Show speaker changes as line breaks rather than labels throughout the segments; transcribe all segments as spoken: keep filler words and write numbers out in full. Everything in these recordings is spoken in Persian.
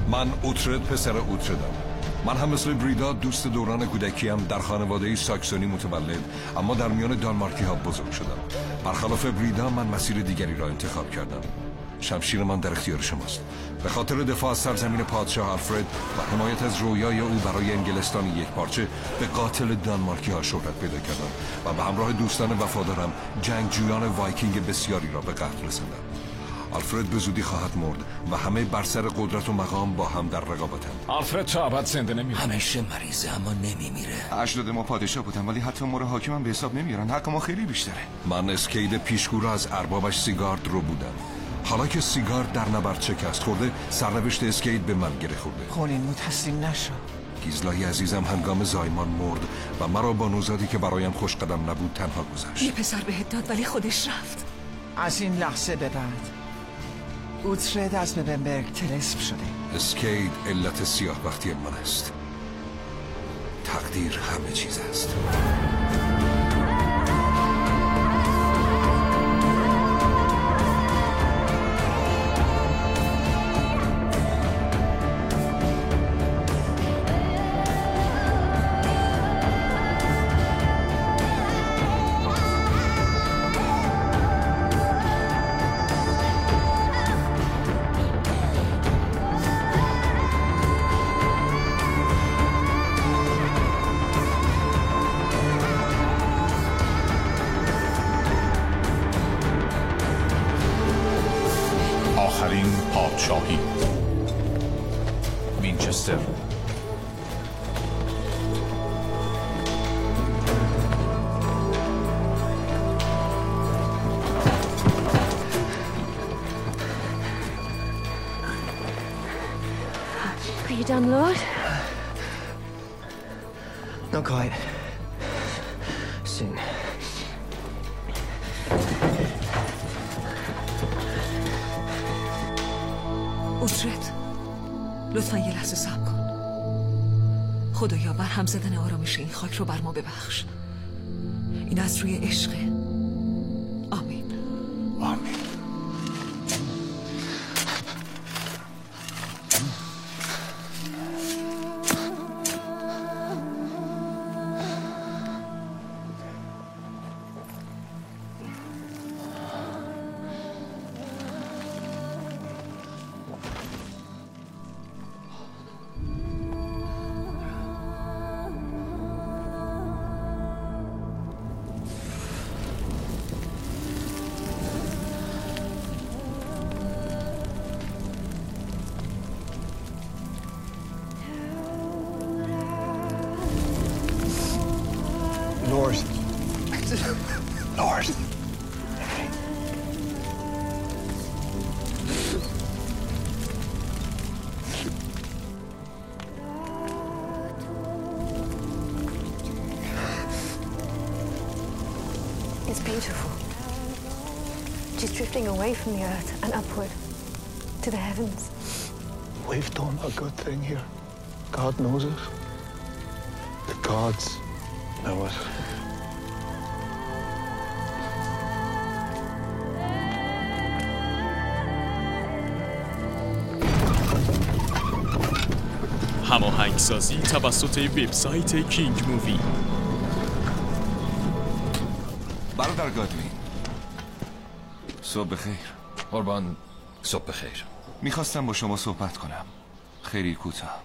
من اوترد پسر اوتردم. من هم مثل بریدا دوست دوران کودکیم در خانواده ساکسونی متولد اما در میان دانمارکی ها بزرگ شدم. برخلاف بریدا من مسیر دیگری را انتخاب کردم. شمشیر من در اختیار شماست. به خاطر دفاع از سرزمین پادشاه آلفرد و حمایت از رویای او برای انگلستان یک پارچه به قاتل دانمارکی ها شهرت پیدا کردم و به همراه دوستان وفادارم جنگجویان وایکینگ بسیاری را به قتل رساندم. آلفرد به زودی خواهد مرد و همه بر سر قدرت و مقام با هم در رقابتند.
آلفرد تا ابد زنده نمیره.
همیشه مریضه اما نمیمیره.
اجداد ما پادشاه بودن ولی حتی ما رو حاکم به حساب نمیارن. حق ما خیلی بیشتره.
من اسکید پیشگو را از اربابش سیگارد رو بودم. حالا که سیگارد در نبرد شکست خورده، سرنوشت اسکید به من گره خورده.
خونین تسلیم نشو.
گیزلای عزیزم هنگام زایمان مرد و مرا با نوزادی که برایم خوش قدم نبود تنها گذاشت.
یه پسر بهت داد ولی خودش رفت.
از این لحظه به بعد اوترد از ببنبرگ طلسم شده.
اسکید علت سیاه بختی من است. تقدیر همه چیز است.
آخرین پادشاهی وینچستر.
Are you done, Lord?
Not quite. Soon.
اوترد لطفا یه لحظه صبر کن. خدایا بر هم زدن آرامش این خاک رو بر ما ببخش. این از روی عشقه. آمین.
آمین.
Lord. Lord.
It's beautiful. She's drifting away from the earth and upward to the heavens.
We've done a good thing here. God knows it. The gods know it.
هماهنگسازی توسط وبسایت کینگ مووی.
برادر گادوین، صبح بخیر.
قربان، صبح بخیر.
میخواستم با شما صحبت کنم. خیلی کوتاه.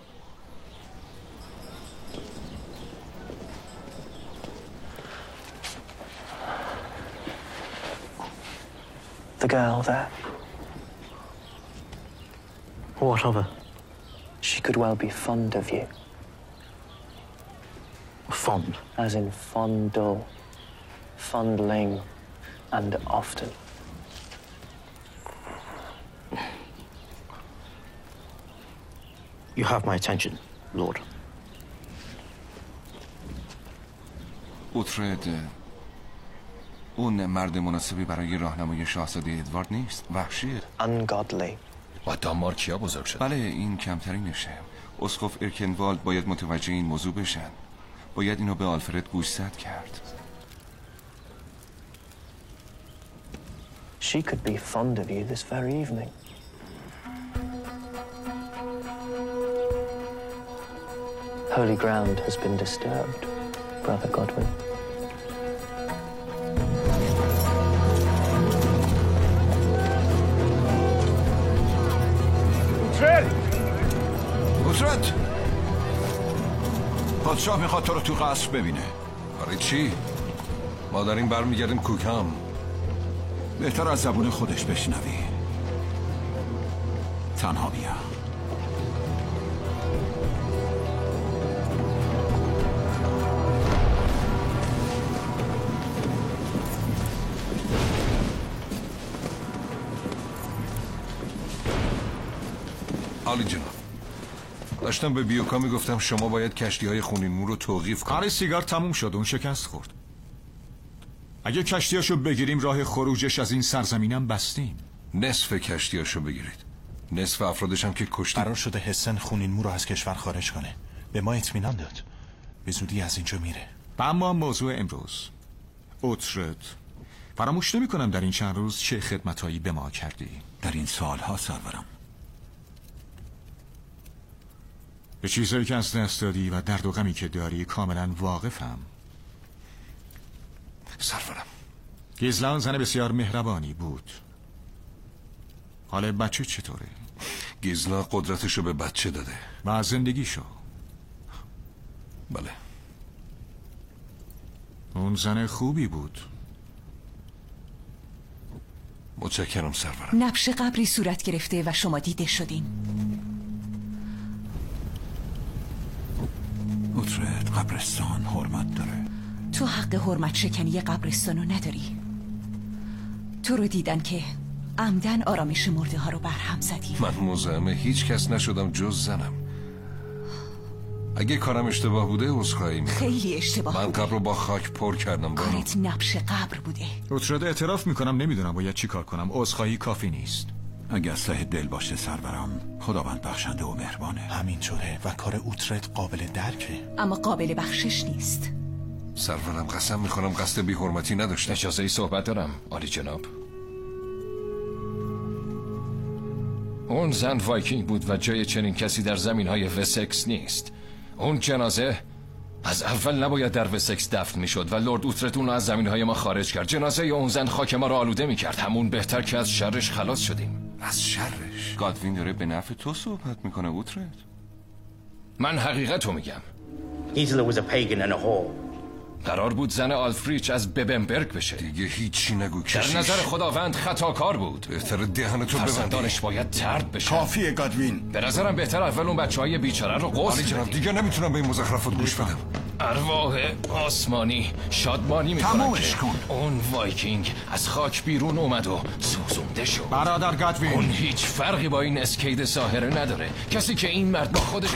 The girl there. What of her?
She could well be fond of you.
Fond?
As in fondle, fondling, and often.
You have my attention, Lord.
اوترد اون مرد مناسبی برای راهنمای شاهزاده ادوارد نیست. وحشیه.
Ungodly.
و دانمارکیا بزرگ شد.
بله، این کمترینشه. اسقف ارکنوالد باید متوجه این موضوع بشن. باید اینو به آلفرد گوشزد کرد.
She could be fond of you this very evening. Holy ground has been disturbed, Brother Godwin.
اوترد پادشاه میخواد تو رو تو قصر ببینه. برای چی؟ ما داریم برمیگردیم کوکام. بهتر از زبون خودش بشنوی. تنها بیا. عالی جناب، داشتم به بیوکا میگفتم شما باید کشتی های خونین مو رو توقیف کنید.
کار سیگار تموم شد، اون شکست خورد. اگه کشتیاشو بگیریم راه خروجش از این سرزمینم بستیم.
نصف کشتیاشو بگیرید، نصف افرادش هم که کشتی.
قرار شده حسن خونین مو رو از کشور خارج کنه. به ما اطمینان داد به زودی از اینجا میره.
و اما موضوع امروز اوترد، فراموش نمی کنم در این چند روز چه خدمتایی به ما کردی.
در این سالها سرورم،
به چیزایی که از دست دادی و درد و غمی که داری کاملا واقفم.
سرورم،
گیزلان زن بسیار مهربانی بود. حال بچه چطوره؟
گیزلا قدرتشو به بچه داده
و زندگیشو.
بله،
اون زن خوبی بود.
متشکرم سرورم.
نبش قبری صورت گرفته و شما دیده شدین.
اوترد، قبرستان حرمت داره.
تو حق حرمت شکنی قبرستانو نداری. تو رو دیدن که عمدن آرامش مرده ها رو برهم زدی.
من مزاحم هیچ کس نشدم جز زنم. اگه کارم اشتباه بوده عذرخواهی میکنم.
خیلی اشتباه
من
بوده.
قبر رو با خاک پر کردم.
کارت نبش قبر بوده.
اوترد، اعتراف میکنم نمیدونم باید چی کار کنم. عذرخواهی کافی نیست.
اگه از ته دل باشه سرورم، خداوند بخشنده و مهربانه.
همینطوره و کار اوترد قابل درکه،
اما قابل بخشش نیست.
سرورم قسم میخورم قصد بی حرمتی نداشتم.
اجازه ای صحبت دارم عالی جناب. اون زن وایکینگ بود و جای چنین کسی در زمین های وسکس نیست. اون جنازه از اول نباید در وسکس دفن میشد و لرد اوترد اون رو از زمین های ما خارج کرد. جنازه اون زن خاک ما رو آلوده میکرد. همون بهتر که از شرش خلاص شدیم.
از شرش؟
گادوین داره به نفع تو صحبت میکنه اوترد.
من حقیقت رو میگم.
Gisela was a pagan and a whore.
قرار بود زن آلفریچ از ببنبرگ بشه.
دیگه هیچی نگو کشیش.
در نظر خداوند خطاکار بود.
بهتر دهنتو ببندی.
فرزندانش باید طرد بشه.
کافیه گادوین.
به نظرم بهتر اول اون بچهای بیچاره رو غسل بدیم.
جناب دیگه نمیتونم به این مزخرفات گوش بدم.
ارواح آسمانی شادمانی میکنن
تمامش
که
کن.
اون وایکینگ از خاک بیرون اومد و سوزونده شد.
برادر گادوین،
اون هیچ فرقی با این اسکید ساحره نداره. کسی که این مرد با خودش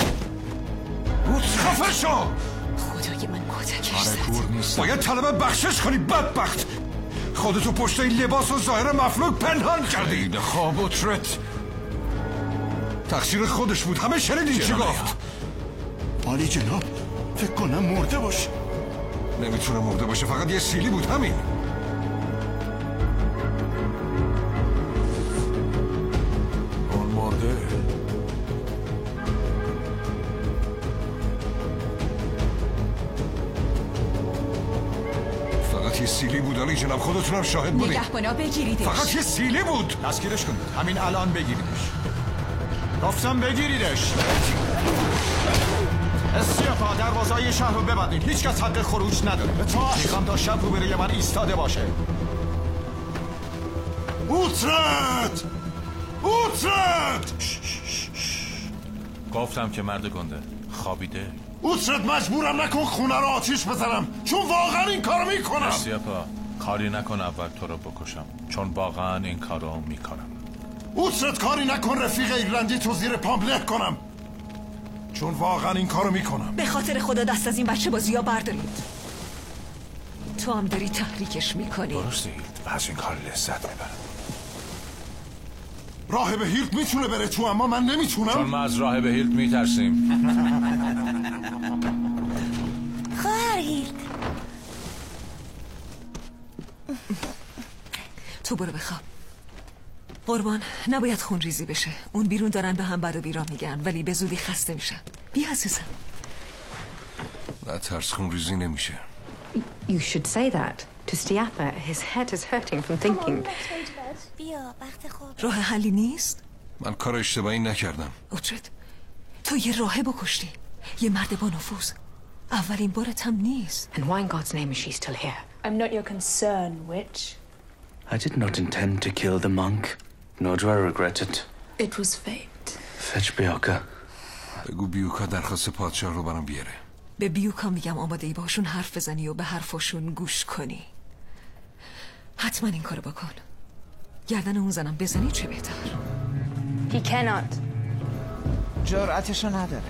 خفه شو.
خدای من کتکش زد.
باید طلب بخشش کنی بدبخت. خودتو پشت این لباس و ظاهر مفلوک پنهان کردی. این خواب اوترد تقصیر خودش بود. همه شنیدین چی گفت.
عالی جناب، فکر کنم مرده باشه.
نمیتونه مرده باشه، فقط یه سیلی بود همین.
اون مرده.
فقط یه سیلی بود علی جناب، خودتونم شاهد بودید.
نگهبانا بگیریدش.
فقط یه سیلی بود.
دستگیرش کنید همین الان، بگیریدش. گفتم بگیریدش. استیفا، دروازه‌های شهر رو ببندید. هیچ کس حق خروج نداره. میخوام تا شب روبروی من ایستاده باشه.
اوترد! اوترد!
گفتم که مرد گنده خوابیده.
اوترد، مجبورم نکن خونه رو آتیش بزنم، چون واقعا این کارو میکنم.
استیفا، کاری نکن اول تو رو بکشم، چون واقعا این کارو میکنم.
اوترد، کاری نکن رفیق ایرلندی تو زیر پام له کنم، چون واقعا این کارو میکنم.
به خاطر خدا دست از این بچه بازی ها بردارید. تو هم داری تحریکش میکنی.
درسته هیلد، و از این کار لذت میبرم.
راهب هیلد میتونه بره تو، اما من نمیتونم.
چون ما از راهب هیلد میترسیم.
خواهر هیلد،
تو برو بخواب. قربان، نباید خون ریزی بشه. اون بیرون دارن به هم بد و بیرا میگن، ولی به زودی خسته میشن. بیا عزیزم.
نه ترس خون ریزی نمیشه.
You should say that to Stiapa. His head is hurting from thinking.
راه حلی نیست؟
من کار اشتباهی نکردم.
اوترد تو یه راهب کشتی، یه مرد با نفوذ. اولین بارت هم نیست.
And why in God's name is she still here?
I'm not your concern, witch.
I did not intend to kill the monk, nor do I regret it.
It was fate.
Fetch Bianca.
بگو بیوکا درخواست پادشاه رو برام بیاره.
به بیوکا میگم آماده ای باشون حرف بزنی و به حرفاشون گوش کنی. حتما این کارو بکن. گردن اون زنم بزنی چه بهتر.
He cannot.
جرأتشو نداره.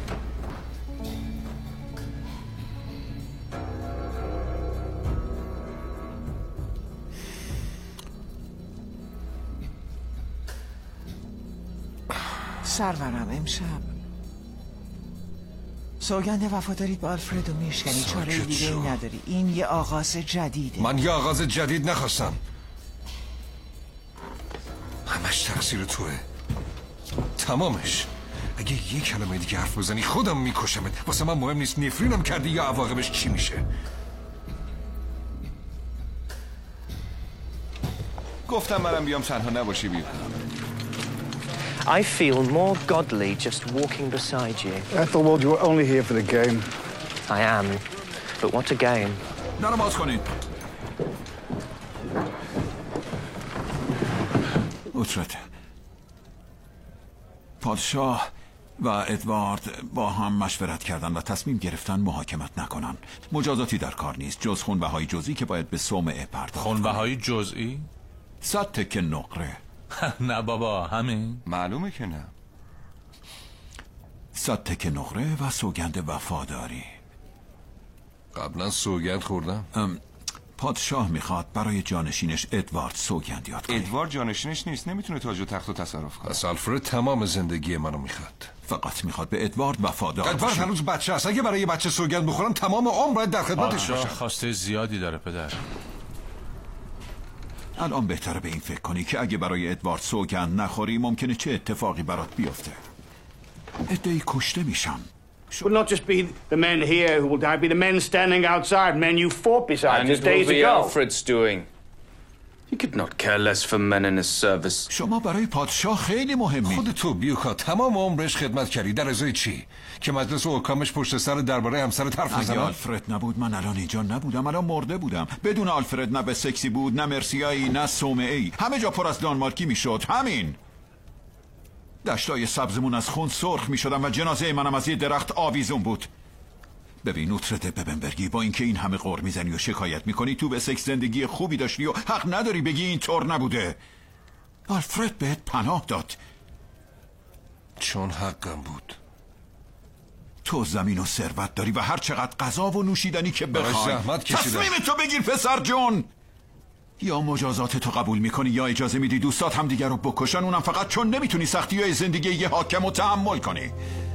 سرورم امشب سوگند وفاداری به آلفردو میشکنی، چاره دیگه ای نداری. این یه آغاز جدیده.
من یه آغاز جدید نخواستم. همش تقصیر توه، تمامش. اگه یه کلمه دیگه حرف بزنی خودم میکشمت. واسه من مهم نیست نفرینم کردی یا عواقبش چی میشه.
گفتم منم بیام تنها نباشی بیوکا.
I feel more godly just walking beside you.
Ethelwald, you were only here for the game.
I am, but what a game.
نرو باز کنین. اوترد، پادشاه و ادوارد با هم مشورت کردن و تصمیم گرفتن محاکمت نکنن. مجازاتی در کار نیست جز خونبهای جزئی که باید به صومعه پرداخت.
خونبهای جزئی؟
صد تکه نقره.
نه بابا همین؟
معلومه که نه.
صد تکه نقره و سوگند وفاداری.
قبلا سوگند خوردم.
پادشاه میخواد برای جانشینش ادوارد سوگند یاد کنه.
ادوارد جانشینش نیست، نمیتونه تاج و تخت رو تصرف کنه.
پس آلفرد تمام زندگی منو میخواد.
فقط میخواد به ادوارد وفادار باشه.
ادوارد هنوز بچه است. اگه برای یه بچه سوگند بخورن تمام عمر باید در خدمتش باشم.
خواسته زیادی داره پدر.
الان بهتره به این فکر کنی که اگه برای ادوارد سوگند نخوری ممکنه چه اتفاقی برات بیفته. عده‌ای کشته میشن.
It will not just be the men here who will die, be the men standing outside, men you fought beside just days ago. And it will be
Alfred's doing. He could not care less for men in his service.
شما برای پادشاه خیلی مهمی.
خود تو بیوکا تمام عمرش خدمت کردی. در ازای چی؟ که مجلس و حکامش پشت سر درباره همسر حرف بزنن؟
اگه آلفرد نبود من الان اینجا نبودم، الان مرده بودم. بدون آلفرد نه به سکسی بود، نه مرسیایی، نه صومعه‌ای. همه جا پر از دانمارکی میشد. همین. دشتای سبزمون از خون سرخ می شدن و جنازه منم از یه درخت آویزون بود. ببین اوترد ببنبرگی، با اینکه این همه غر میزنی و شکایت میکنی تو به سکس زندگی خوبی داشتی و حق نداری بگی این طور نبوده. آلفرد بهت پناه داد
چون حقم بود.
تو زمین و ثروت داری و هر چقدر غذا و نوشیدنی که بخوای. تصمیم تو بگیر پسر جون. یا مجازات تو قبول میکنی یا اجازه میدی دوستات هم دیگر رو بکشن، اونم فقط چون نمیتونی سختی های زندگی یه حاکم رو تحمل کنی.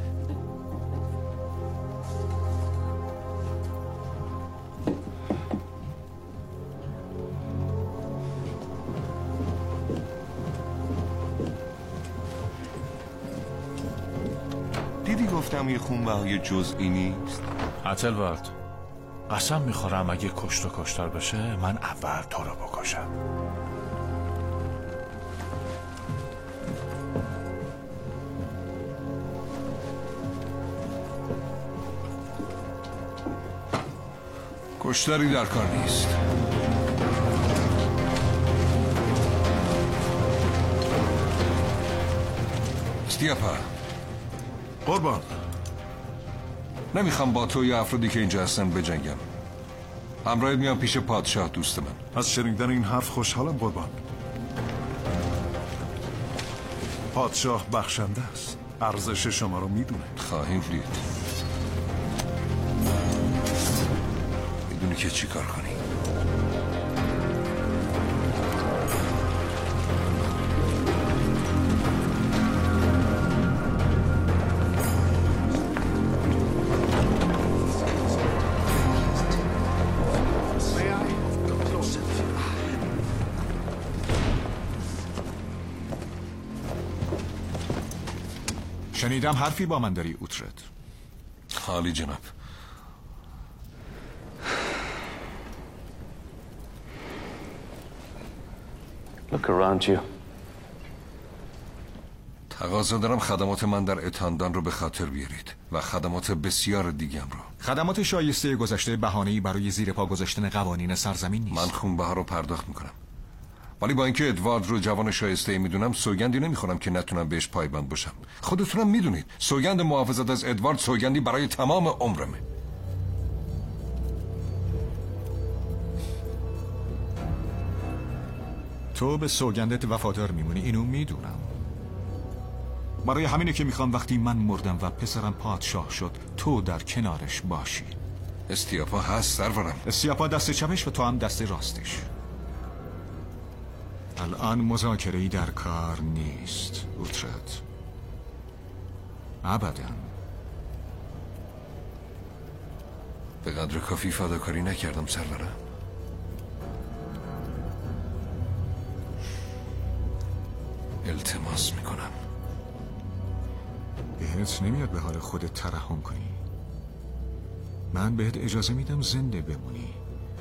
دیدی گفتم یه خونبهای جزئی نیست؟
اتلوارد قسم میخورم اگه کشت و کشتار بشه من اول تو رو بکشم.
کشتاری در کار نیست. استیاپا
قربان،
نمیخوام با تو یا افرادی که اینجا هستن بجنگم. همراهت میام پیش پادشاه دوست من.
از شنیدن این حرف خوشحالم قربان. پادشاه بخشنده است، ارزش شما رو میدونه.
خواهیم دید. میدونی که چی کار کنی.
شنیدم حرفی با من داری اوترد.
حالی جناب.
Look around you.
تقاضا دارم خدمات من در اتاندان رو به خاطر بیارید و خدمات بسیار دیگم رو.
خدمات شایسته گذشته بهانه‌ای برای زیر پا گذاشتن قوانین سرزمین نیست.
من خونبها رو پرداخت میکنم، ولی با اینکه ادوارد رو جوان شایسته میدونم سوگندی نمیخورم که نتونم بهش پایبند باشم. خودتونم میدونید سوگند محافظت از ادوارد سوگندی برای تمام عمرمه.
تو به سوگندت وفادار میمونی، اینو میدونم. برای همینه که میخوام وقتی من مردم و پسرم پادشاه شد تو در کنارش باشی.
استیاپا هست سرورم.
استیاپا دست چپش و تو هم دست راستش. الان مذاکره‌ای در کار نیست اوترت. ابدا.
به قدر کافی فداکاری نکردم سرورم. التماس میکنم.
بهت نمیاد به حال خودت ترحم کنی؟ من بهت اجازه میدم زنده بمونی.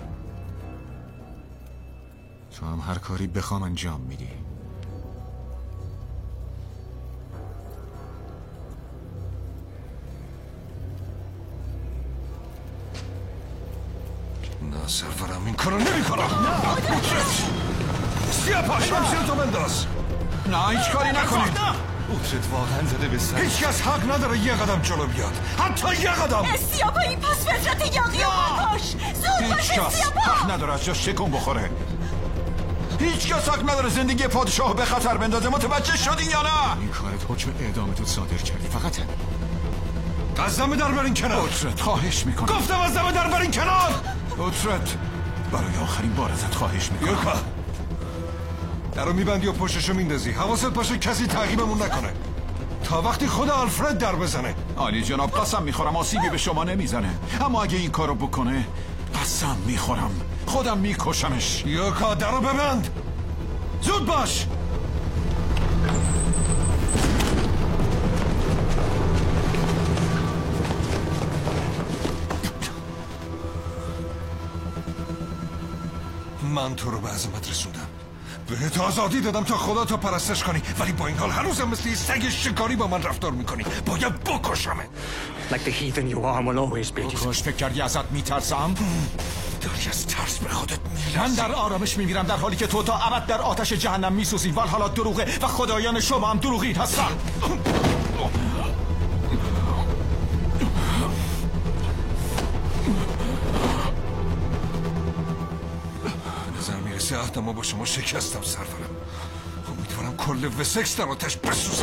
تو هم هر کاری بخوام انجام میدی.
نه سرورم این کارو نمی کنم. سیاپا شمشیر تو بنداز.
نه هیچ کاری نکنید.
اوترت واقعا زده به سر. هیچ کس حق نداره یه قدم جلو بیاد، حتی یه قدم.
استیاپا این پس فطرت یاقی و باش. زود باش استیاپا.
حق نداره از جاش شکم بخوره. هیچ کس حق نداره زندگی پادشاه به خطر بندازه. متوجه شدی یا نه؟ این کارت حکم اعدامتو صادر کردی فقط همین.
از دم در برین کنار.
اوترت خواهش میکنم.
گفتم از دم در برین کنار.
اوترت برای آخرین بار ازت خواهش میکنم.
یوکا درو میبندی و پشتشو میندازی. حواست باشه کسی تعقیبمون نکنه تا وقتی خود آلفرد در بزنه.
عالی جناب قسم میخورم آسیبی به شما نمیزنه، اما اگه این کارو بکنه قسم میخورم خودم میکشمش.
یوکا درو ببند. زود باش. من تو رو به عظمت رسوندم، بهت آزادی دادم تا خدا تو پرستش کنی، ولی با این حال هنوزم مثل سگ شکاری با من رفتار میکنی. باید بکشمه.
Like the heathen you are will always be.
بکش. فکر کردی ازت میترسم؟
داری از ترس به خودت میرسی.
من در آرامش میمیرم در حالی که تو تا ابد در آتش جهنم میسوزی. ولی حالا دروغه و خدایان شما هم دروغین هستن.
عهد ما با شما شکستم سرورم. امیدوارم کل وسکس در آتش بسوزه.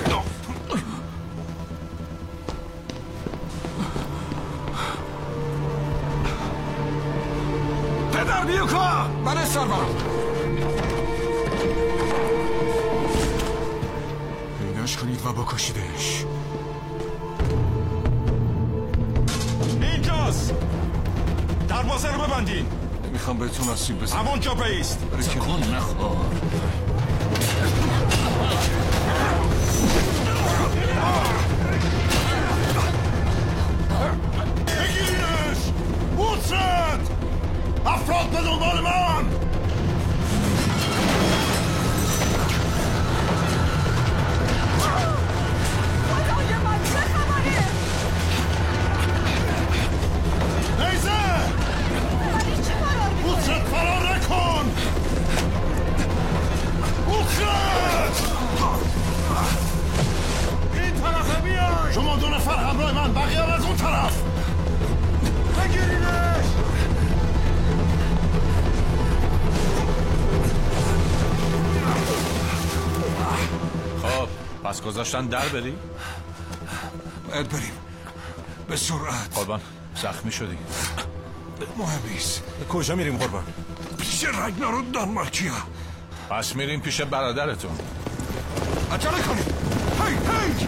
پدر بیوکا.
بله سرورم.
پیداش کنید و بکشیدش.
اینجاست. دروازه رو ببندین.
میخوام بهتون آسیب بزنم.
همونجا بیست.
تکون نخور.
بگیرینش. اوترت. افراد به دنبال من.
خدای من چه خبره؟
نیزه. اوترت فرار نکن. اوترت این طرف بیای. شما دو نفر همراه من، بقیه از اون طرف. بگیرینش.
خب پس گذاشتن در بری؟
باید بریم به سرعت.
قربان زخمی شدی؟
مهم نیست.
کجا میریم قربان؟
پیش رگنارو دانمارکیا.
پس میریم پیش برادرتون.
عجله کنید. هی هی.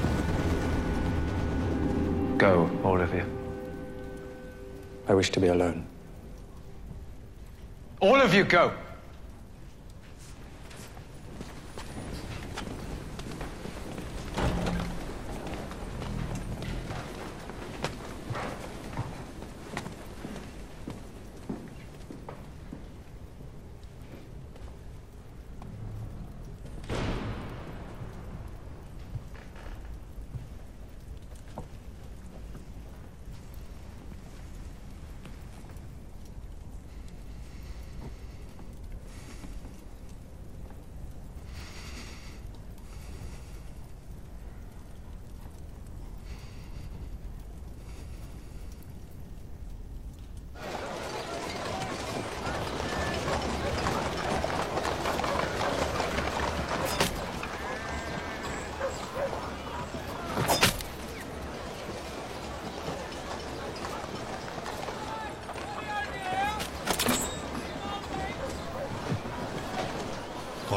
Go, all of you. I wish to be alone. All of you go.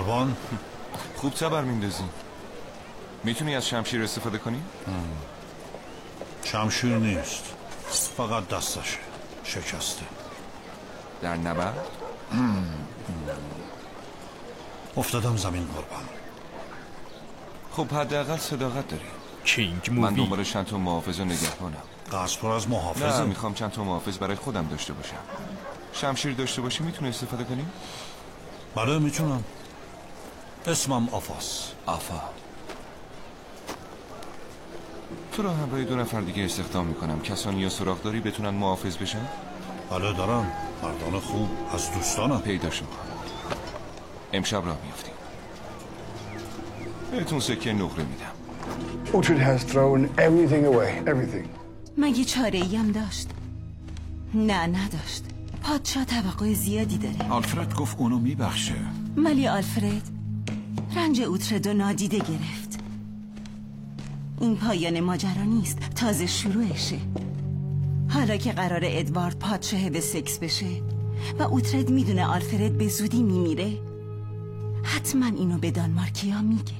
قربان
خوب تبر میندازی. میتونی از شمشیر استفاده کنی؟
شمشیر نیست، فقط دستشه شکسته.
در نبرد؟
افتادم زمین قربان.
خب حداقل صداقت داری.
کینگ
من
مووی.
دنبال چند تا محافظ و نگهبانم.
قصد پر از محافظ؟
نه، میخوام چند تا محافظ برای خودم داشته باشم. شمشیر داشته باشی میتونی استفاده کنی؟
بله میتونم. اسمم آفاس.
آفا. تو رو همراه دو نفر دیگه استخدام میکنم. کسانی یا سراغ داری بتونن محافظ بشن؟
بله دارم. مردان خوب از دوستانم.
پیداش میکنم. امشب راه میافتیم. بهتون سکه نقره میدم.
Uhtred has thrown everything away, everything.
مگه چاره ای هم داشت؟ نه نداشت. پادشاه توقع زیادی داره.
آلفرد گفت اونو میبخشه.
ولی آلفرد رنج اوترد و نادیده گرفت. این پایان ماجرا نیست، تازه شروعشه. حالا که قرار ادوارد پادشاه وسکس بشه و اوترد میدونه آلفرد به زودی میمیره، حتما اینو به دانمارکیا میگه.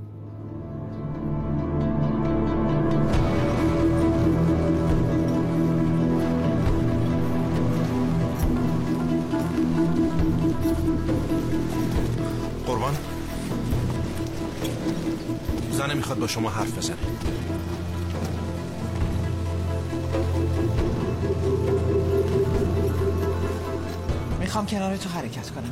قربان زنه میخواد با شما حرف بزنه.
میخوام کنار تو حرکت کنم.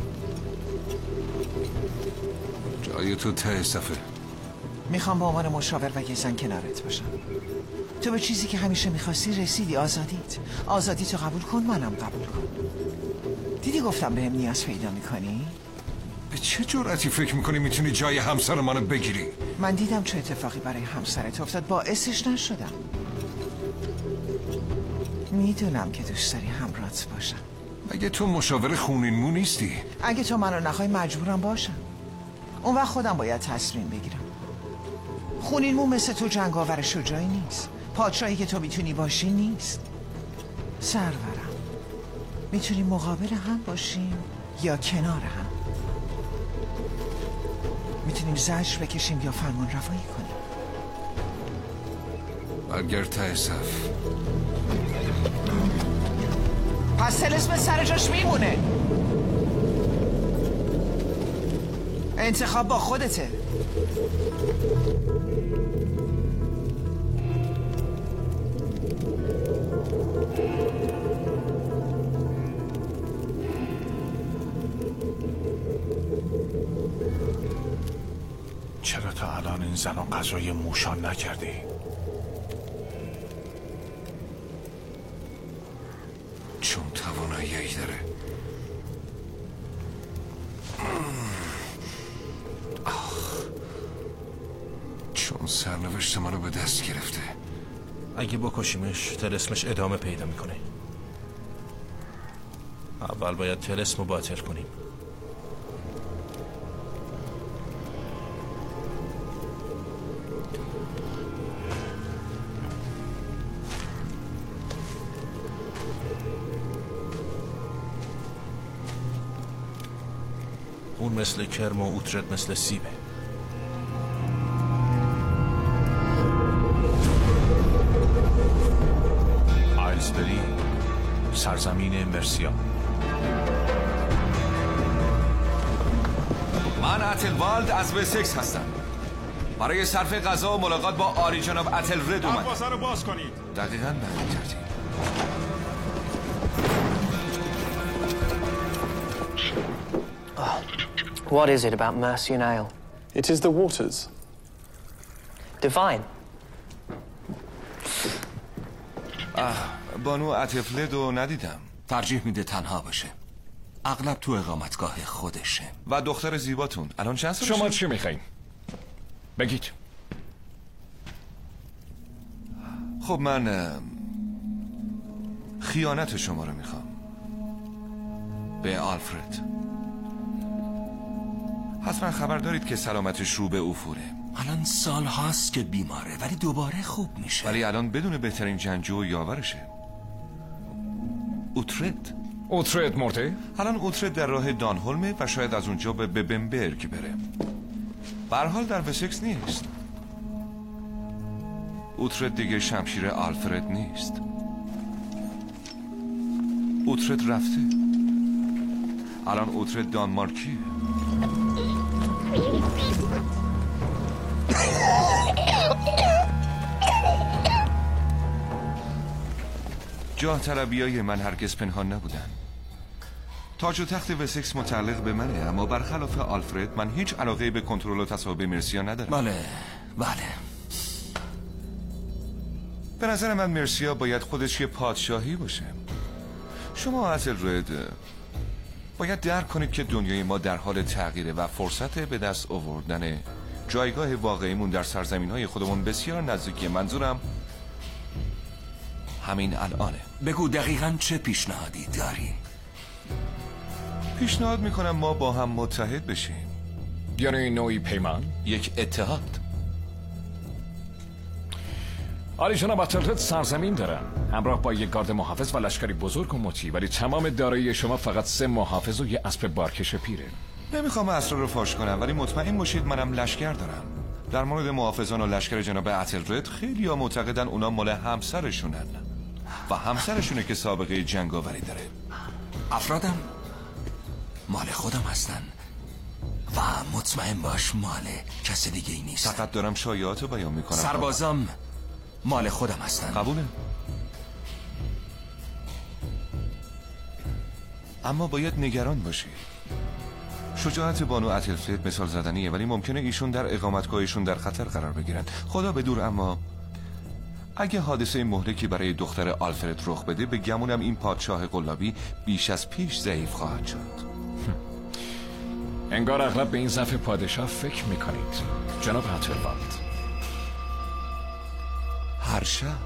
جای تو ته صفه.
میخوام به عنوان مشاور و یه زن کنارت باشم. تو به چیزی که همیشه میخواستی رسیدی. آزادیت آزادی تو قبول کن، منم قبول کن. دیدی گفتم بهم نیاز پیدا میکنی؟
به چه جرأتی فکر میکنی میتونی جای همسر منو بگیری؟
من دیدم چه اتفاقی برای همسرت افتاد، باعثش نشدم. میدونم که دوست داری همراهت باشم.
مگه تو مشاور خونینمو نیستی؟
اگه تو منو نخوای مجبورم باشم. اون وقت خودم باید تصمیم بگیرم. خونینمو مثل تو جنگاور شجاعی نیست. پادشاهی که تو میتونی باشی نیست. سرورم، میتونی مقابل هم باشیم یا کنار هم. میتونیم زجر بکشیم یا فرمان روایی کنیم.
برگرد ته صف.
پس طلسم سر جاش میمونه. انتخاب با خودته.
چرا تا الان این زن و غذای موشان نکردی؟
چون توانایی داره. آخ. چون سرنوشت منو به دست گرفته.
اگه بکشیمش طلسمش ادامه پیدا میکنه. اول باید طلسم رو باطل کنیم. اون مثل کرم و اوترد مثل سیبه. آیلزبری، سرزمین مرسیا.
من اتلوالد از وسکس هستم. برای صرف غذا و ملاقات با آری جناب اتلرد اومد.
دروازه رو باز کنید.
دقیقاً به همین ترتیب.
What is it about Mercian ale?
It is the waters.
Divine.
آه، بانو اتلرد رو ندیدم.
ترجیح میده تنها باشه. اغلب تو اقامتگاه خودشه.
و دختر زیباتون الان چند سالشه؟
شما چی میخواین؟ بگید.
خب من خیانت شما رو میخوام به آلفرد. حتما خبر دارید که سلامتش رو به افوره.
الان سال هاست که بیماره ولی دوباره خوب میشه.
ولی الان بدون بهترین جنگجو و یاورشه. اوترد
اوترد مرده؟
الان اوترد در راه دانهولمه و شاید از اونجا به ببنبرگ بره. به هر حال در وسکس نیست. اوترد دیگه شمشیر آلفرد نیست. اوترد رفته. الان اوترد دانمارکیه. جاه طلبیای من هرگز پنهان نبودن. تاج و تخت وسکس متعلق به منه، اما برخلاف آلفرد من هیچ علاقه به کنترل و تصاحب مرسیا ندارم.
بله بله.
به نظر من مرسیا باید خودش یه پادشاهی باشه. شما اتلرد باید درک کنید که دنیای ما در حال تغییره و فرصت به دست آوردن جایگاه واقعیمون در سرزمین‌های خودمون بسیار نزدیکه. منظورم همین الانه.
بگو دقیقاً چه پیشنهادی داری؟
پیشنهاد میکنم ما با هم متحد بشیم.
یعنی نوعی پیمان؟
یک اتحاد.
آری جناب اتلرد سرزمین دارن، همراه با یک گارد محافظ و لشکری بزرگ و مطیع، ولی تمام دارایی شما فقط سه محافظ و یه اسب بارکش پیره.
نمیخوام اسرار رو فاش کنم، ولی مطمئن باشید منم لشکر دارم. در مورد محافظان و لشکر جناب اتلرد خیلی ها معتقدن اونا مال همسرشونن و همسرشونه که سابقه جنگاوری داره.
افرادم مال خودم هستن و مطمئن باش مال کس دیگه ای نیست.
فقط دارم شایعات رو بیان میکنم.
سربازام مال خودم هستن.
قبوله. اما باید نگران باشی. شجاعت بانو اتلفلد مثال زدنیه، ولی ممکنه ایشون در اقامتگاهشون در خطر قرار بگیرن. خدا بدور، اما اگه حادثه مهلکی برای دختر آلفرد رخ بده، به گمونم این پادشاه قلابی بیش از پیش ضعیف خواهد شد.
انگار اغلب به این ضعف پادشاه فکر میکنید جناب اتلوالد.
هر شب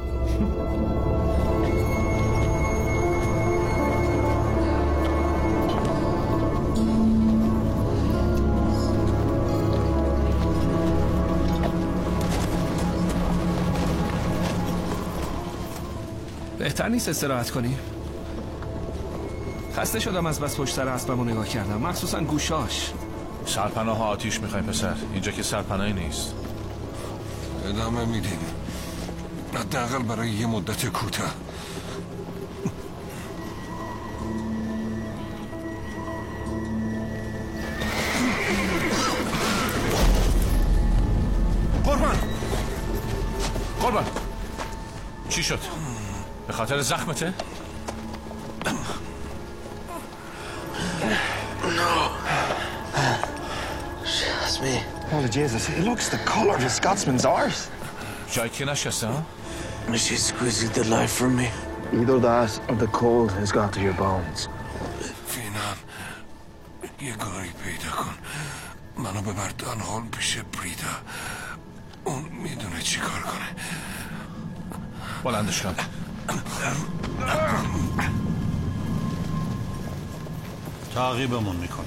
بهتر نیست استراحت کنی؟ خسته شدم از بس پشت سر اسبمو نگاه کردم، مخصوصا گوشاش.
سرپناه ها آتیش میخوای پسر، اینجا که سرپناهی نیست.
ادامه میدیم، حداقل برای یه مدت کوتاه.
قربان قربان چی شد؟ به خاطر زخمته؟
Just me. Holy Jesus, it looks the color of the Scotsman's arse.
جایی که نشسته ها؟
She's squeezing the life from me. Either that or the cold has got to your bones.
فینم یه گاری پیدا کن، منو ببر دانهولم پیش بریدا. اون میدونه چی کار کنه.
بلندش کن.
تعقیبمون میکنن.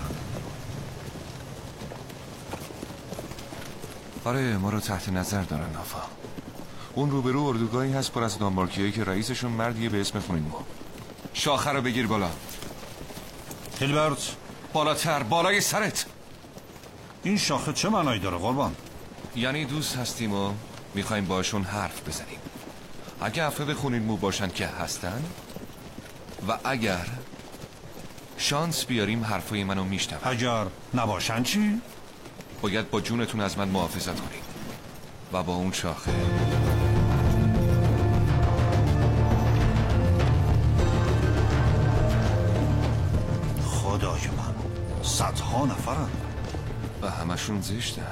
آره، ما رو تحت نظر دارن نافا. اون روبرو اردوگاهی هست پر از دانمارکیایی که رئیسشون مردیه به اسم خونینمو. شاخه رو بگیر بالا.
هیلبرت،
بالاتر، بالای سرت.
این شاخه چه معنایی داره قربان؟
یعنی دوست هستیم و میخوایم باشون حرف بزنیم. اگه افراد خونینمو باشن که هستن و اگر شانس بیاریم حرفای منو میشنون.
اگر نباشن چی؟
باید با جونتون از من محافظت کنید و با اون شاخه.
خدای من، صدها نفرن
و همشون زشتن.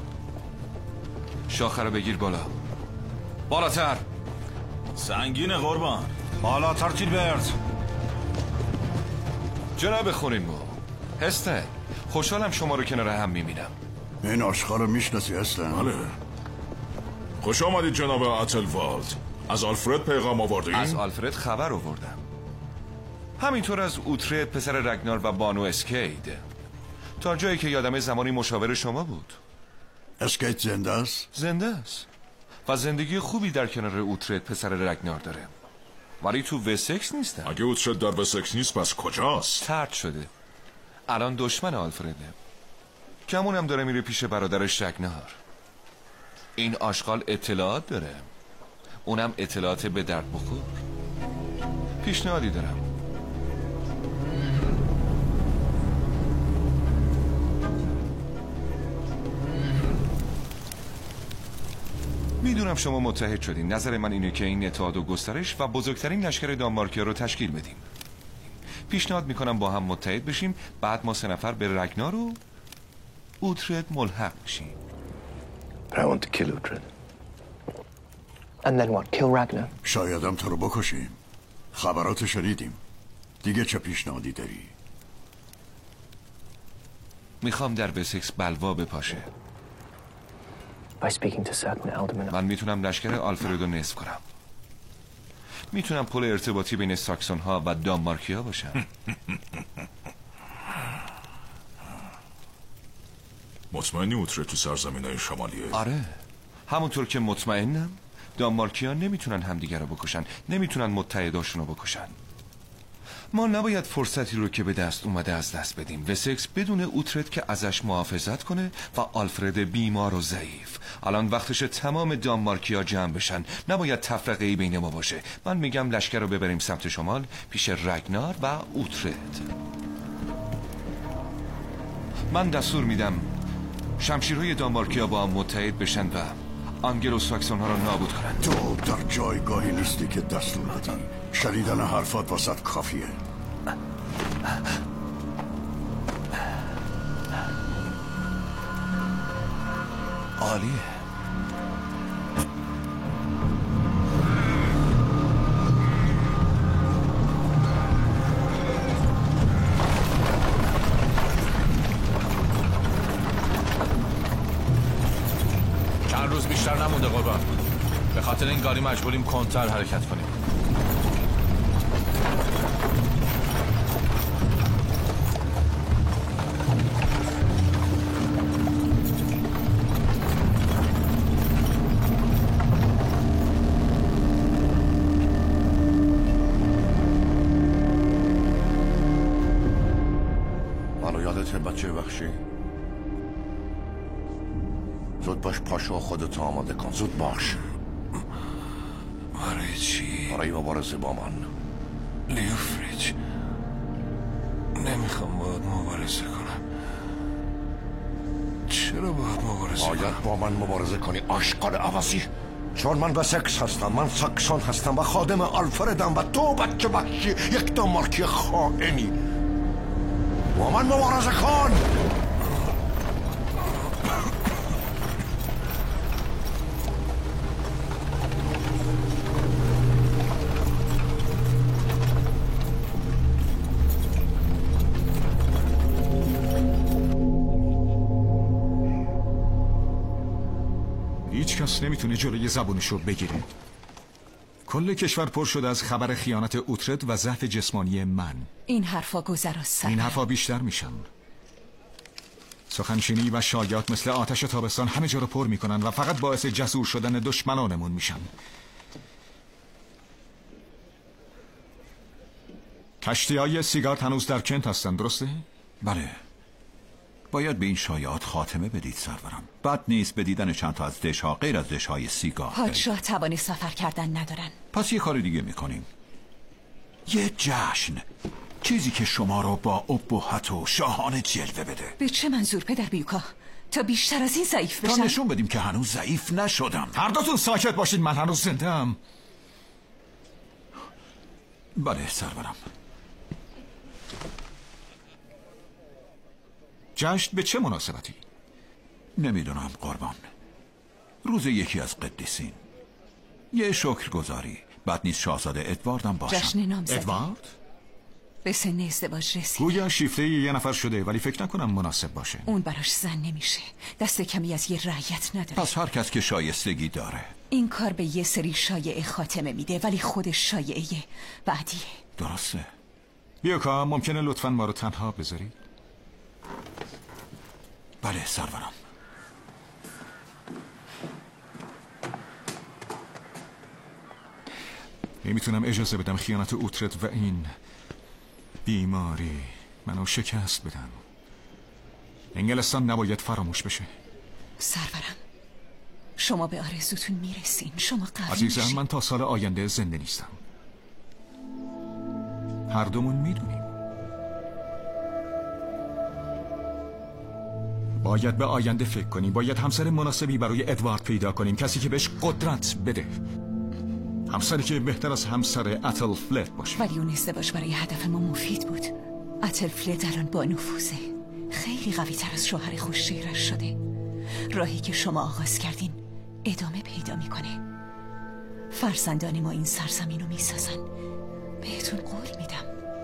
شاخه رو بگیر بالا. بالاتر.
سنگین قربان.
بالاتر تیلبرت.
جناب خونینمو، هسته، خوشحالم شما رو کنار هم میبینم.
این آشقا رو میشناسی هستن؟
بله. خوش آمدید جناب اتلوالد. از آلفرد پیغام آوردین؟
از آلفرد خبر آوردم، همینطور از اوترد پسر رگنار و بانو اسکید. تا جایی که یادمه زمانی مشاور شما بود.
اسکید زنده است؟
زنده است و زندگی خوبی در کنار اوترد پسر رگنار داره. ولی تو وسکس نیستم.
اگه اوترد در وسکس نیست پس کجاست؟
طرد شده. الان دشمن آلفرده. کمونم داره میره پیش برادرش رگنار. این آشغال اطلاعات داره، اونم اطلاعات به درد بخور. پیشنهادی دارم. میدونم شما متحد شدین. نظر من اینه که این اتحاد و گسترش و بزرگترین لشکر دانمارکیا رو تشکیل بدیم. پیشنهاد میکنم با هم متحد بشیم، بعد ما سه نفر به رگنار و اوترد ملحق بشیم.
But I want to kill Uhtred. And then what? Kill Ragnar?
شایدم تو رو بکشیم. خبرات شنیدیم. دیگه چه پیشنهادی داری؟
میخوام در وسکس بلوا بپاشه.
By speaking to certain aldermen.
من میتونم لشکر آلفردو نصف کنم. میتونم پل ارتباطی بین ساکسون ها و دانمارکیا باشم.
مطمئنی اوترد تو سرزمین های شمالیه؟
آره، همونطور که مطمئنم دانمارکیا نمیتونن همدیگر رو بکشن، نمیتونن متحداشون رو بکشن. ما نباید فرصتی رو که به دست اومده از دست بدیم. وسکس بدون اوترد که ازش محافظت کنه و آلفرد بیمار و ضعیف. الان وقتش تمام دانمارکیا جمع بشن، نباید تفرقه‌ای بین ما باشه. من میگم لشکر رو ببریم سمت شمال پیش رگنار و اوترد. من دستور میدم شمشیرهای دانمارکیا با هم متحد بشن و آنگل و ساکسون ها رو نابود کنن.
تو در جایگاهی نیستی که دستور بدی. شنیدن حرفات واسط کافیه.
عالیه.
چند روز بیشتر نمونده قربان. به خاطر این گاری مجبوریم کنتر حرکت کنیم.
منو یادت بچه بخشی؟ زود باش، پاشو خودتو آماده کن. زود باش.
برای چی؟
برای مبارزه با من.
لیوفریج، نمیخوام باید مبارزه کنم. چرا باید مبارزه کنم؟
باید با من مبارزه کنی آشقال عوضی. چون من وسکس هستم، من ساکسون هستم و خادم آلفردم و تو بچه وحشی یک دانمارکی خائنی. با من مبارزه کن.
هیچ کس نمیتونه جلوی زبونشو بگیره. کل کشور پر شده از خبر خیانت اوترد و ضعف جسمانی من.
این حرفا گذرا سر.
این حرفا بیشتر میشن. سخنشینی و شایعات مثل آتش تابستان همه جا رو پر میکنن و فقط باعث جسور شدن دشمنانمون میشن. کشتی‌های سیگارد هنوز در کنت هستن، درسته؟
بله. باید به این شایعات خاتمه بدید سرورم. بعد نیز به دیدن چند تا از دش‌ها غیر از دش‌های سیگارد.
پادشاه توان سفر کردن ندارن.
پس یه کار دیگه میکنیم. یه جشن، چیزی که شما رو با ابهت و شاهانه جلوه بده.
به چه منظور پدر بیوکا؟ تا بیشتر از این ضعیف بشم؟
تا نشون بدیم که هنوز ضعیف نشدم.
هر دوتون ساکت باشید، من هنوز زنده ام.
بله سرورم.
جشن به چه مناسبتی؟
نمیدونم قربان. روز یکی از قدیسین. یه شکر گذاری. بعد نیز شاهزاده ادواردم باشم.
جشن نامزدی.
ادوارد؟
به سن ازدواج رسید.
گویا شیفته یه نفر شده، ولی فکر نکنم مناسب باشه.
اون براش زن نمیشه. دست کمی از یه رعیت نداره.
پس هر کس که شایستگی داره.
این کار به یه سری شایعه خاتمه میده، ولی خودش شایعه بعدیه.
درسته.
بیوکا، ممکنه لطفاً ما رو تنها بذاری؟
بله سرورم.
نمیتونم اجازه بدم خیانت اوترد و این بیماری منو شکست بدن. انگلستان نباید فراموش بشه.
سرورم، شما به آرزوتون میرسین. شما قوی
عزیزم،
میشین.
من تا سال آینده زنده نیستم. هر دومون میدونیم باید به آینده فکر کنیم. باید همسر مناسبی برای ادوارد پیدا کنیم، کسی که بهش قدرت بده، همسری که بهتر از همسر اتل فلت باشه.
ولی اون ازدواج برای هدف ما مفید بود. اتل فلت الان با نفوذه، خیلی قوی تر از شوهر خوش‌شیرش شده. راهی که شما آغاز کردین ادامه پیدا میکنه. فرزندان ما این سرزمین رو میسازن، بهتون قول میدم.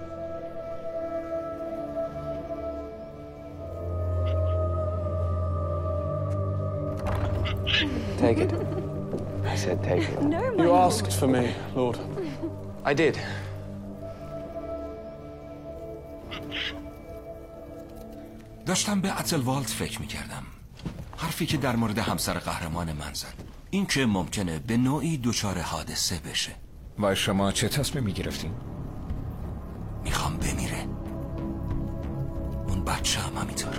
Take it. I said take it.
No, my
You
lord.
asked for me, Lord.
I did.
داشتم به اتلوالد فکر میکردم. حرفی که در مورد همسر قهرمان من زد، این که ممکنه به نوعی دچار حادثه بشه.
و شما چه تصمیم میگرفتین؟
میخوام بمیره. اون بچه هم همینطور.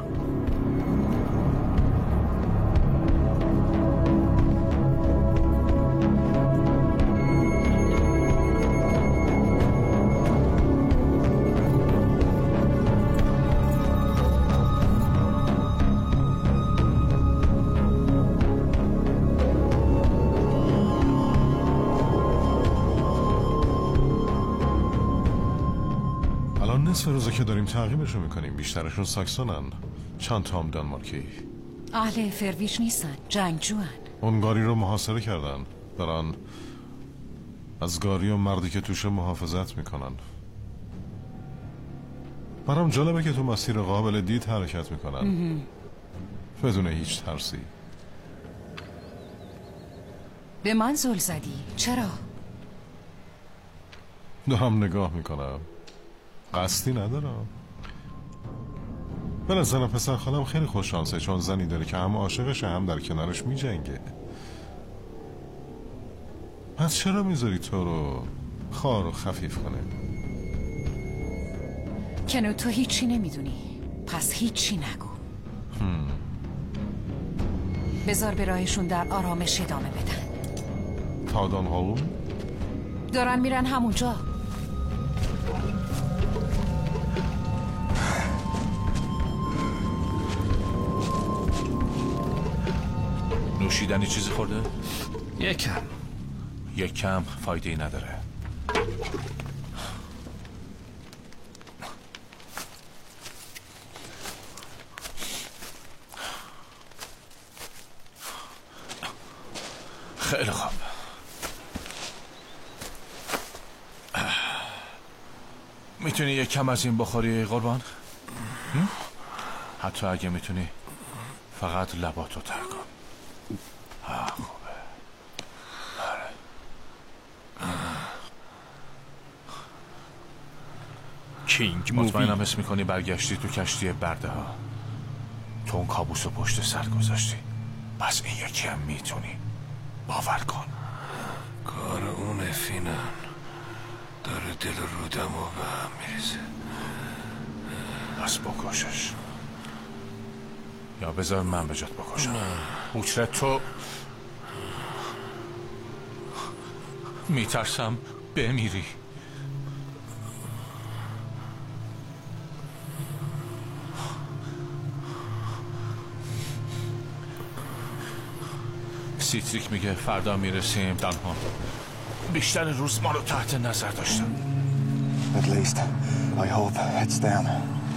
نصف روزه که داریم تعقیبشون میکنیم، بیشترشون ساکسونن، چند تام دانمارکی.
اهل فرویش نیستن، جنگجوان.
اون گاری رو محاصره کردن، دارن از گاری و مردی که توشه محافظت میکنن. برام جالبه که تو مسیر قابل دید حرکت میکنن بدون هیچ ترسی.
به من زل زدی؟ چرا؟
دارم نگاه میکنم، قصدی ندارم. به نظرم پسر خالم خیلی خوش شانسه، چون زنی داره که هم عاشقشه هم در کنارش میجنگه. پس چرا میذاری تو رو خار و خفیف کنه؟
کنو تو هیچی نمیدونی، پس هیچی نگو.
هم.
بذار به راهشون در آرامش ادامه بدن.
تادان هالون؟
دارن میرن همونجا.
نوشیدنی چیزی خورده؟
یکم
یکم فایده ای نداره. خیلی خوب. میتونی یک کم از این بخوری قربان؟ حتی اگه میتونی فقط لباتو تر کن. آه خوبه. آره.
کینگ مووی.
مطمئنم حس میکنی برگشتی تو کشتی برده ها. تو اون کابوس رو پشت سر گذاشتی، پس این یکی هم میتونی. باور کن.
کار اونه فینن، داره دل رودم و به هم میریزه.
پس بکشش، یا بذار من به جات بکشم. اوچره تو. میترسم بمیری. سیتریک میگه فردا میرسیم دنها. بیشتر روز ما رو تحت نظر داشتن.
At least, I hope it's down.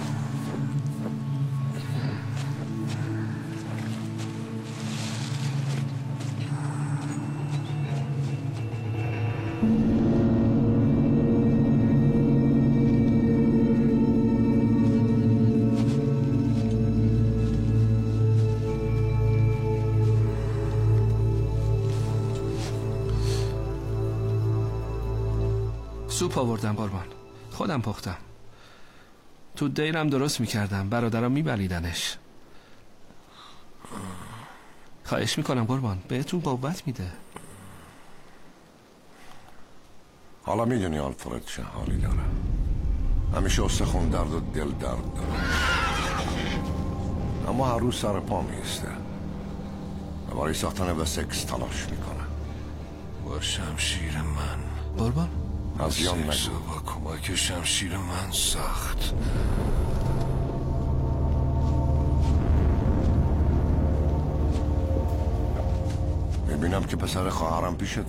سوپ آوردم قربان، خودم پختم. تو دیرم درست میکردم، برادرم میبلیدنش. خواهش میکنم قربان، بهتون قوت میده.
حالا میدونی آلفرد چه حالی داره. همیشه استخون درد و دل درد داره، اما هر روز سر پا میسته و برای ساختن وسکس تلاش میکنه.
با شمشیر من
قربان
از یان نگو.
با کمک شمشیر من ساخت.
میبینم که پسر خواهرم پیشته،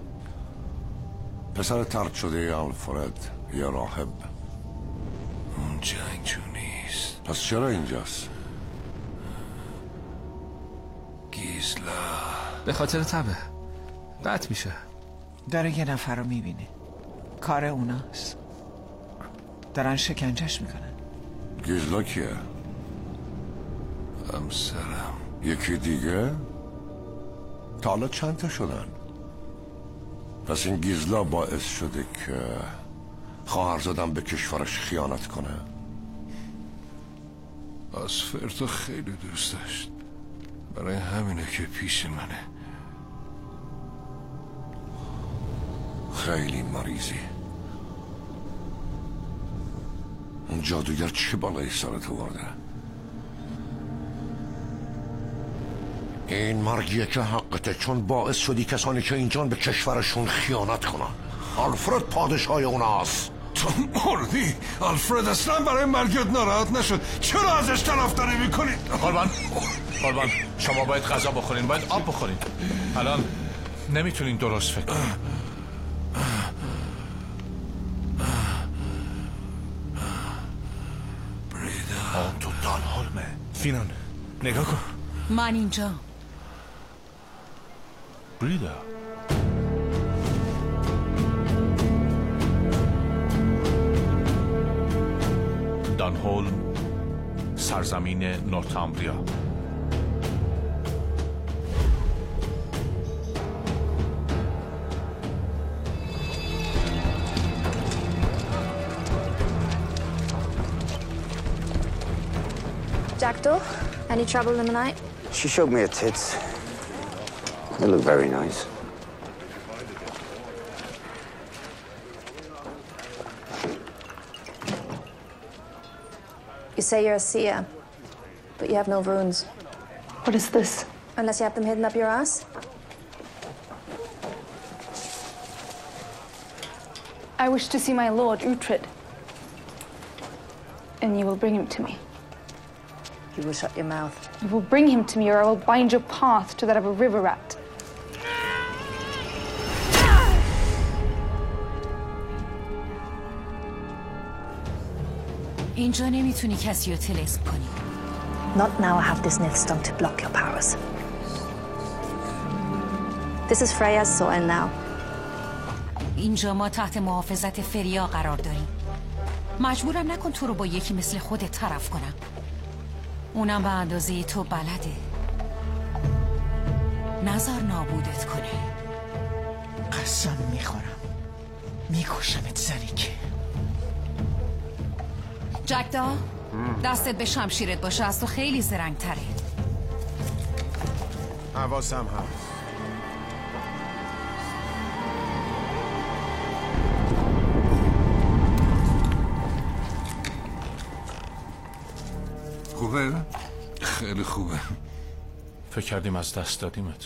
پسر طرد شده آلفرد یه راهب.
اون جنگجو نیست.
پس چرا اینجاست؟
گیزلا
به خاطر تبه قطع میشه.
داره یه نفر رو میبینه، کار اوناست، دارن شکنجش میکنن.
گیزلا کیه؟
همسرم.
یکی دیگه؟ تا حالا چند تا شدن؟ پس این گیزلا باعث شده که خواهرزادم به کشورش خیانت کنه.
آسفرتو خیلی دوست داشت، برای همینه که پیش منه.
خیلی مریضی. اون جادوگر چه بالای سرت آورده؟ این مرگیه که حقته، چون باعث شدی کسانی که اینجان به کشورشون خیانت کنن. آلفرد پادشاه اوناست.
تو مردی؟ آلفرد اصلا برای مرگت ناراحت نشد، چرا ازش طرفداری میکنید؟
قربان قربان شما باید غذا بخورین، باید آب بخورین. الان نمیتونین درست فکر کنین.
بریدا
آن تو دانهولمه. فینان نگاه کن.
من اینجا.
بریدا دانهولم، سرزمین نورتامبریا.
Jackdaw, any trouble in the night?
She showed me her tits. They look very nice.
You say you're a seer, but you have no runes.
What is this?
Unless you have them hidden up your ass?
I wish to see my lord, Uhtred. And you will bring him to me.
You will shut your mouth.
You will bring him to me, or I will bind your path to that of a river rat.
اینجا نمیتونی کسی رو طلسم کنی.
Not now I have this Nilstone to block your powers. This is Freya's soil now.
اینجا ما تحت محافظت فریا قرار داریم. مجبورم نکن تو رو با یکی مثل خودت طرف کنم. اونم به اندازه تو بلده. نظر نابودت کنه.
قسم میخورم میکشمت زنی که.
جکدا دستت به شمشیرت باشه، از تو خیلی زرنگ تره.
حواسم هست.
خوبه؟ خیلی خوبه.
فکر کردیم از دست دادیمت.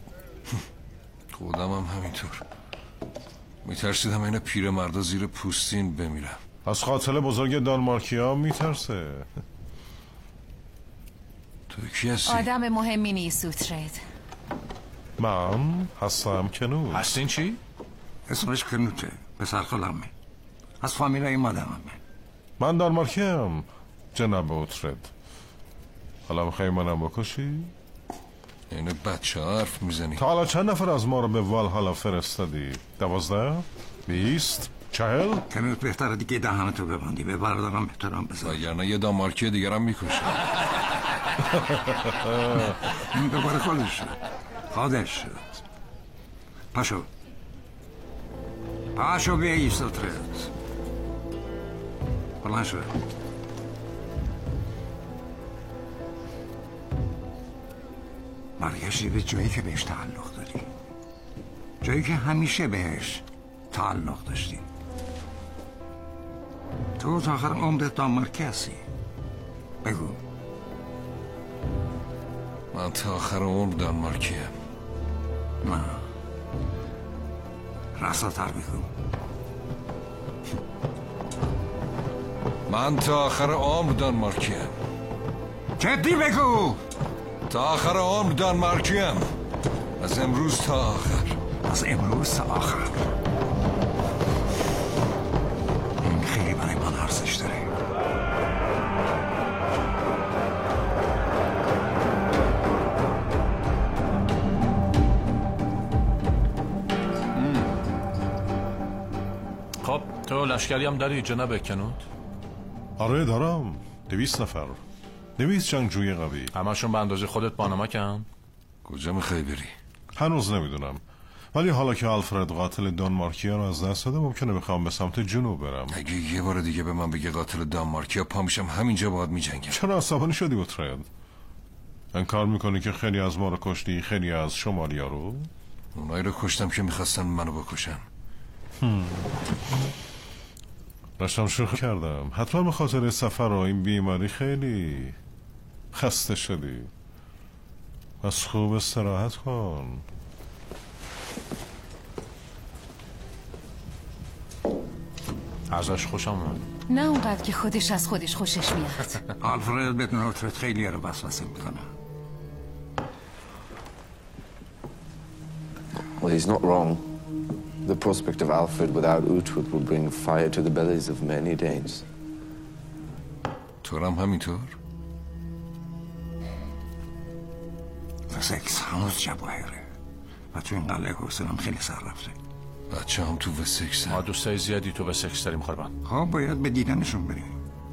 خودم هم همینطور. میترسیدم این پیرمردا زیر پوستین بمیرم.
از قاتل بزرگ دانمارکیا میترسه.
تو کی هستی؟
آدم مهمی نیست اوترد.
من هستم کنوت.
هستین چی؟
اسمش کنوته، پسر خالمه، از فامیلای مادرمه.
من دانمارکیم جناب اوترد. حالا میخوایی منم بکشی؟
اینو بچه حرف میزنی.
تا حالا چند نفر از ما رو به والهالا فرستادی؟ دوازده؟ بیست؟ چهل؟
کنوت بهتره دیگه دهانتو ببندی، به برادرم احترام بذار.
وگرنه یه دانمارکی دیگرم میکشه.
این دوباره خودش شد، خودش شد. پاشو پاشو بیایست اوترد. بلند شد. برگشتی به جایی که بهش تعلق داری، جایی که همیشه بهش تعلق داشتی. تو تا آخر عمرت دانمارکی هستی. بگو.
من تا آخر عمر دانمارکیم.
نه رساتر بگو.
من تا آخر عمر دانمارکیم.
جدی بگو.
تا آخر عمر دانمارکیم. از امروز تا آخر.
از امروز تا آخر. این خیلی برای من ارزش داره.
خب تو لشکری هم داری جناب کنوت؟
آره دارم. دویست نفر. دویست جنگجوی قوی.
همشون به اندازه خودت بانمکن؟
کجا میخوای بری؟
هنوز نمیدونم، ولی حالا که آلفرد قاتل دانمارکیا رو از دست داده ممکنه بخوام به سمت جنوب برم.
اگه یه بار دیگه به من بگه قاتل دانمارکیا پا میشم همینجا باهات میجنگم.
چرا عصبانی شدی اوترد؟ انکار میکنی که خیلی از ما رو کشتی، خیلی از شمالیا رو؟
اونایی رو کشتم که میخواستن منو بکشن.
داشتم شوخی کردم. حتما به خاطر سفر و این بیماری خیلی خسته شدی. پس خوب استراحت کن.
ازش خوشم اومد.
نه اونقدر که خودش از خودش خوشش میاد.
آلفرد بدون اوترد خیلی رو وسوسه میکنه.
Well, he's not wrong. The prospect of Alfred without Uhtred will bring fire to the bellies of many Danes.
تو هم همینطور؟
وسکس هنوز جواهره و تو این قلعه حوصله‌ام خیلی سر رفته.
بچه هم تو وسکس هم.
ما دوستای زیادی تو وسکس داریم قربان.
ها باید به دیدنشون بریم.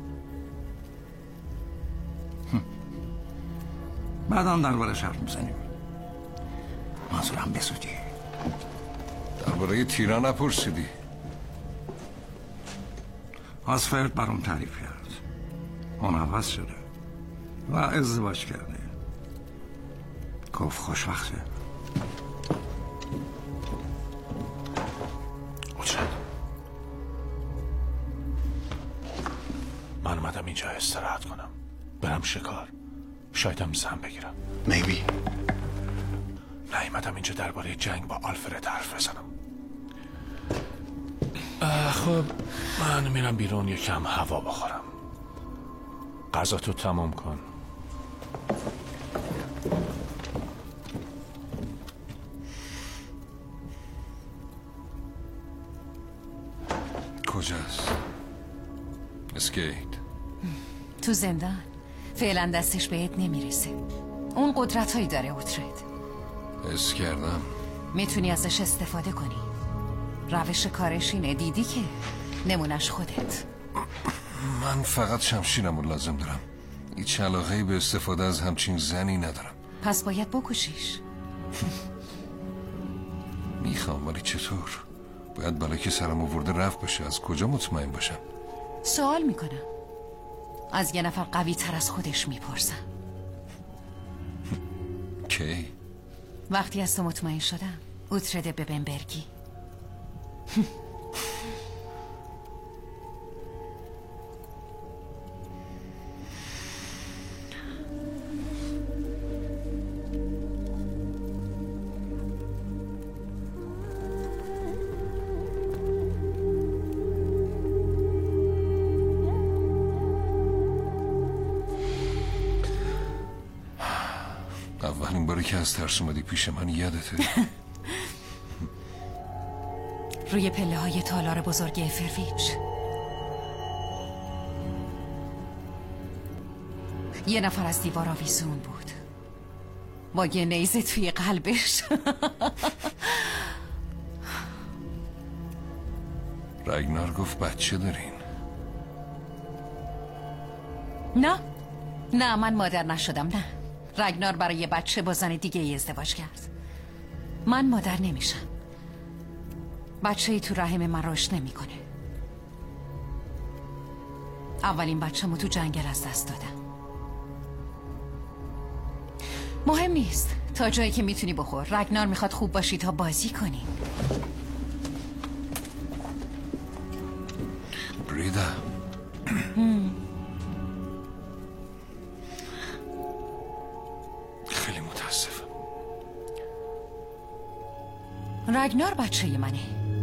بعدا درباره حرف میزنیم. منظورم بسودی.
درباره تیرا نپرسیدی.
آسفرد برام تعریف کرد. اون عوض شده و ازدواج کرده. گفت خوشبخته.
اوترد من اومدم اینجا استراحت کنم، برم شکار، شایدم زن بگیرم.
میبی
نیومدم اینجا درباره جنگ با آلفرد حرف بزنم. خب من میرم بیرون یکم هوا بخورم. غذا تو تمام کن.
کجاست؟ اسکیت
تو زندان. فعلا دستش بهت نمیرسه. اون قدرت هایی داره اوترد.
حس کردم.
میتونی ازش استفاده کنی. روش کارش اینه، دیدی که نمونش خودت.
من فقط شمشیرم رو لازم دارم. هیچ علاقه‌ای به استفاده از همچین زنی ندارم.
پس باید بکشیش.
میخوام ولی چطور؟ باید بلا که سرم آورده رفت بشه. از کجا مطمئن باشم؟
سوال میکنم. از یه نفر قوی تر از خودش میپرسم.
کی؟
وقتی از تو مطمئن شدم. اوترد ببنبرگی.
اولین باری که از ترس اومدی پیش من یادته؟
روی پله های تالار بزرگ افرویچ یه نفر از دیوار آویزون بود با یه نیزه توی قلبش.
رگنار گفت بچه دارین؟
نه نه من مادر نشدم. نه رگنار برای یه بچه با زن دیگه ای ازدواج کرد. من مادر نمیشم. بچه ای تو رحم من رشد نمیکنه. اولین بچه‌مو تو جنگل از دست دادم. مهم نیست، تا جایی که میتونی بخور. رگنار میخواد خوب باشی تا بازی کنی. رگنار بچه منه.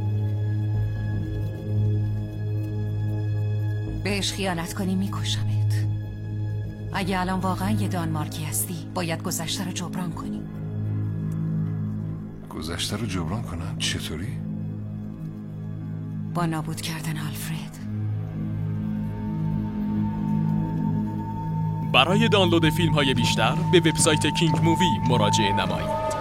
بهش خیانت کنی میکشمت. اگه الان واقعا یه دانمارکی هستی باید گذشته رو جبران کنی.
گذشته رو جبران کنم؟ چطوری؟
با نابود کردن آلفرد.
برای دانلود فیلم های بیشتر به وبسایت کینگ مووی مراجعه نمایید.